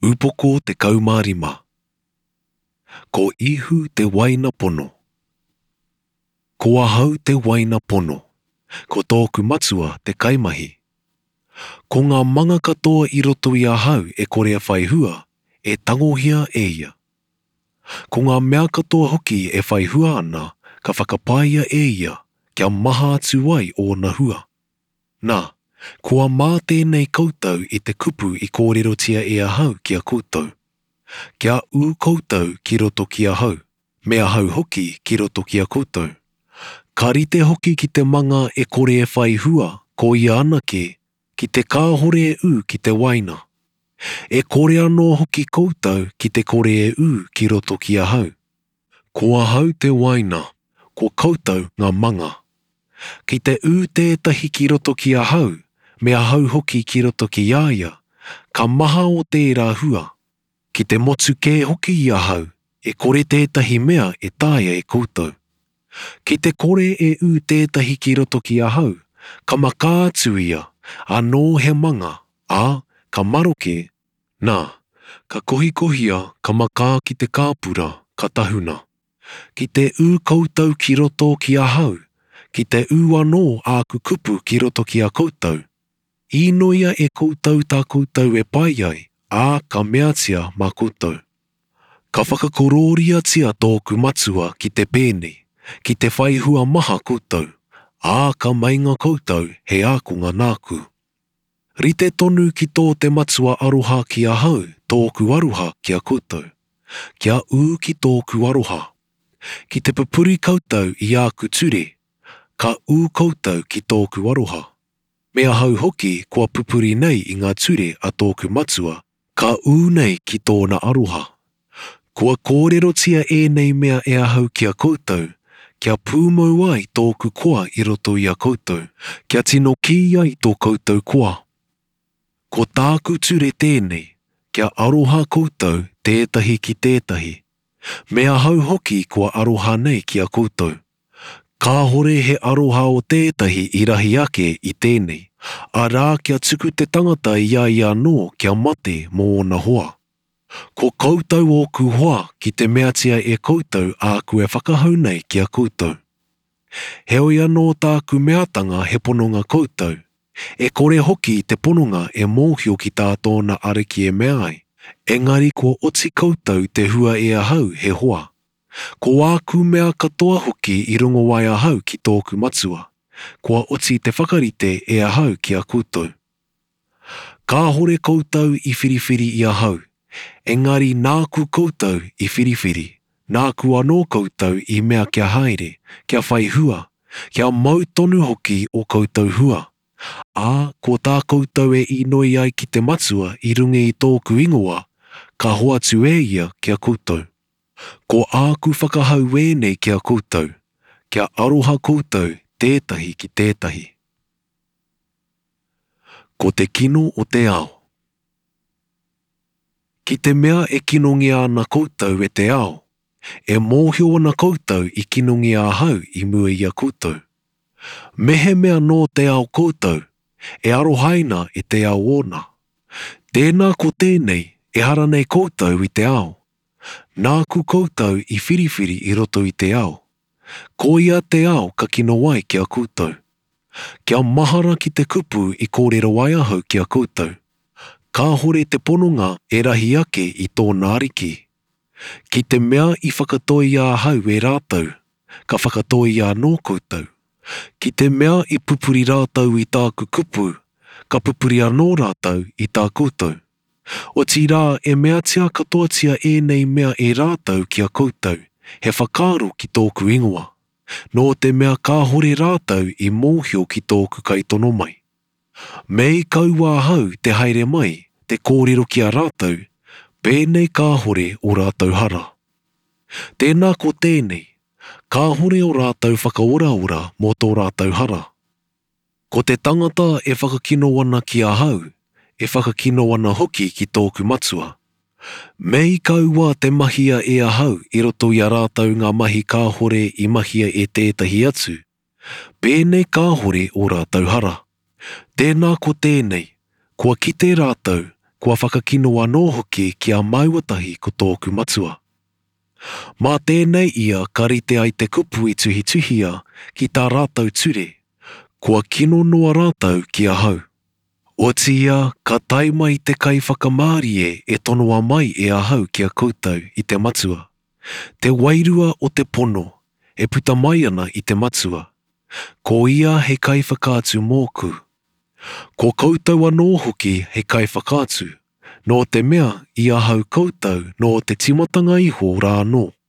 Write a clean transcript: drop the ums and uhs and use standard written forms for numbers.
Upoko te kaumārima. Ko ihu te waina pono. Ko ahau te waina pono. Ko tōku matua te kaimahi. Ko ngā manga katoa I roto I ahau e korea whai hua, e tangohia e ia. Ko ngā mea katoa hoki e whai hua ana, ka whakapaia e ia, kia maha atu ai o na hua. Nā, kua mā tēnei koutou I te kupu I kōrerotia e ahau ki a koutou. Kia u koutou ki roto ki ahau, me ahau hoki ki roto ki a koutou. Ka rite hoki ki te manga e kore e whai hua, ko ia anake, ki te kāhore e u ki te waina. E kore anō hoki koutou ki te kore e u ki roto ki ahau. Ko ahau te waina, ko koutou ngā manga. Ki te u tētahi ki roto ki ahau, me ahau hoki ki roto ki iaia, ka maha o tērā hua. Ki te motu kē hoki I ahau, e kore tētahi mea e tāia e koutou. Ki te kore e u tētahi ki roto ki ahau, ka maka atu ia, anō he manga, ka maroke, nā, ka kohikohia ka maka ki te kāpura, ka tahuna. Ki te u koutou ki roto ki ahau, ki te u anō āku kupu ki roto ki a koutou. I noia e koutou tā koutou e pai ai, ka meatia mā koutou. Ka whakakororia tia tōku matua ki te pēne, ki te whaihua maha koutou, ka mainga koutou he ākunga nāku. Rite tonu ki tō te matua aroha ki ahau, tōku aroha ki a koutou. Kia u ki tōku aroha. Ki te pupuri koutou I āku ture, ka u koutou ki tōku aroha. Me ahau hoki kua pupuri nei I ngā ture a tōku matua, ka u nei ki tōna aroha. Kua kōrerotia e nei mea e ahau ki a koutou, kia pūmau ai tōku koa I roto I a koutou, kia tino ki ai tō koutou koa. Ko tāku ture tēnei, kia aroha koutou tētahi ki tētahi. Me ahau hoki kua aroha nei ki a koutou. Ka hore he aroha o tētahi I rahi ake I tēnei, a rā kia tuku te tangata ia anō kia mate mō ona hoa. Ko koutou o ku hoa ki te meatia e koutou āku e whakahau nei ki a koutou. Heoi anō tāku meatanga he pononga koutou, e kore hoki te pononga e mōhio ki tātōna ariki e mea ai, engari ko oti koutou te hua e ahau he hoa. Ko āku mea katoa hoki I rungo wai ahau ki tōku matua, kua oti te whakarite e ahau ki a koutou. Ka hore koutou I whiriwhiri I ahau, engari nāku koutou I whiriwhiri, nāku anō koutou I mea kia haere, kia whai hua, kia mau tonu hoki o koutou hua. Ko tā koutou e inoi ai ki te matua I rungi I tōku ingoa, ka hoatu e ia kia koutou. Ko āku whakahau e nei kia koutou, kia aroha koutou tētahi ki tētahi. Ko te kino o te ao. Ki te mea e kinongia ana koutou e te ao, e mōhio ana koutou I kinongia ahau I mua I a koutou. Mehe mea no te ao koutou, e arohaina e te ao ona. Tēnā ko tēnei, e hara nei koutou I te ao. Nāku koutou I whiriwhiri I roto I te ao. Ko ia te ao ka kino wai ki a koutou. Kia mahara ki te kupu I kōrero wai ahau ki a koutou. Ka hore te pononga e rahi ake I tōna ariki. Ki te mea I whakatoi ahau e rātau, ka whakatoi anō koutou. Ki te mea I pupuri rātau I tāku kupu, ka pupuri anō rātau I tā koutou. O ti rā e mea tia katoatia e nei mea e rātau ki a koutou, he whakaro ki tōku ingoa. Nō te mea ka hore rātau I mōhio ki tōku kaitono mai. Mei kaua hau te haere mai, te kōrero ki a rātau, pēnei ka hore o rātau hara. Tēnā ko tēnei, ka hore o rātau whakaora mō tō rātau hara. Ko te tangata e whakakino ana ki a hau, e whakakino ana hoki ki tōku matua. Mei kaua te mahia e ahau I roto I a rātau ngā mahi kāhore I mahia e tētahi atu. Pēnei kāhore o rātau hara. Tēnā ko tēnei, kua kite rātau, kua whakakino anō hoki ki a mauatahi ko tōku matua. Mā tēnei ia ka rite ai te kupu I tuhituhia ki tā rātau ture, kua kino noa rātau ki a hau. O tia, ka taima I te kai whakamārie e tonoa mai e a hau ki a koutou I te matua. Te wairua o te pono, e puta mai ana I te matua. Ko ia he kai whakaatu mōku. Ko koutou anō hoki he kai whakaatu, no te mea I a hau koutou no te timatanga iho rānō.